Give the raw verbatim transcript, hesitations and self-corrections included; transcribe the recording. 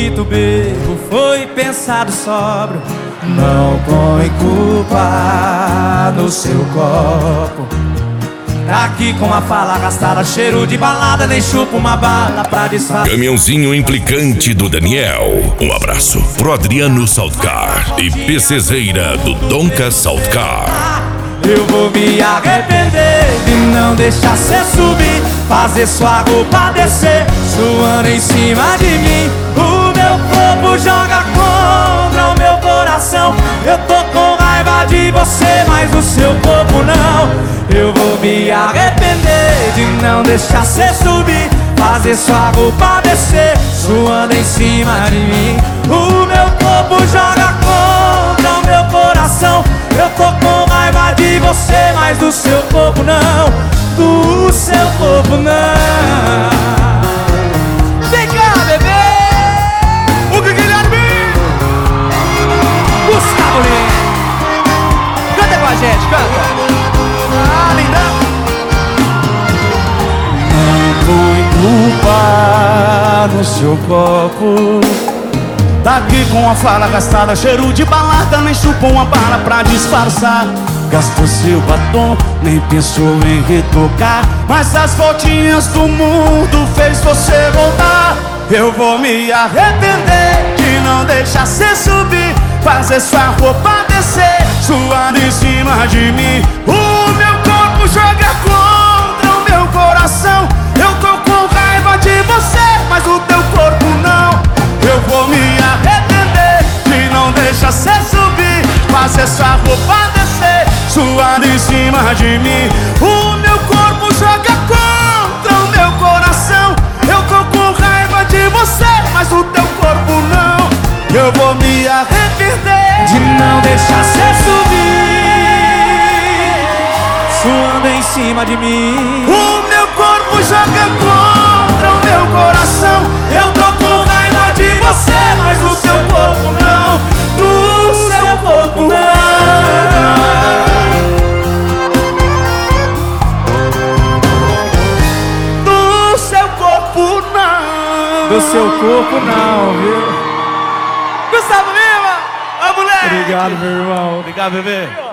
dito bebo, foi pensado sóbrio. Não põe culpa no seu copo. Tá aqui com a fala gastada, cheiro de balada, nem chupa uma bala pra disfarçar. Caminhãozinho implicante do Daniel. Um abraço pro Adriano Saltcar e PCzeira do Donca Saltcar. Eu vou me arrepender de não deixar cê subir, fazer sua roupa descer, suando em cima de mim. O meu corpo joga contra o meu coração. Eu tô com raiva de você, mas o seu corpo não. Eu vou me arrepender de não deixar cê subir, fazer sua roupa descer, suando em cima de mim. O meu corpo joga contra o meu coração. Eu tô com raiva de você, mas do seu corpo não. Do seu corpo não. Vem cá, bebê! O Guilherme! Gustavo Lima! Canta com a gente, canta! Ah, lindão! Não põe culpa no seu copo. Tá aqui com a fala gastada, cheiro de balada, nem chupou uma bala pra disfarçar. Gastou seu batom, nem pensou em retocar, mas as voltinhas do mundo fez você voltar. Eu vou me arrepender de não deixar cê subir, fazer sua roupa descer, suando em cima de mim. O meu corpo joga contra o meu coração. Eu tô com raiva de você, mas o teu corpo não. Eu vou me arrepender de não deixar cê subir, fazer sua roupa descer, suando em cima de mim. O meu corpo joga contra o meu coração. Eu tô com raiva de você, mas o teu corpo não. Eu vou me arrepender de não deixar cê subir, suando em cima de mim. O meu corpo joga contra o meu coração. Eu tô com raiva de você, mas do seu corpo não. Do seu corpo não. Do seu corpo não. Do seu corpo não, viu? Gustavo Lima! A mulher! Obrigado, meu irmão. Obrigado, bebê.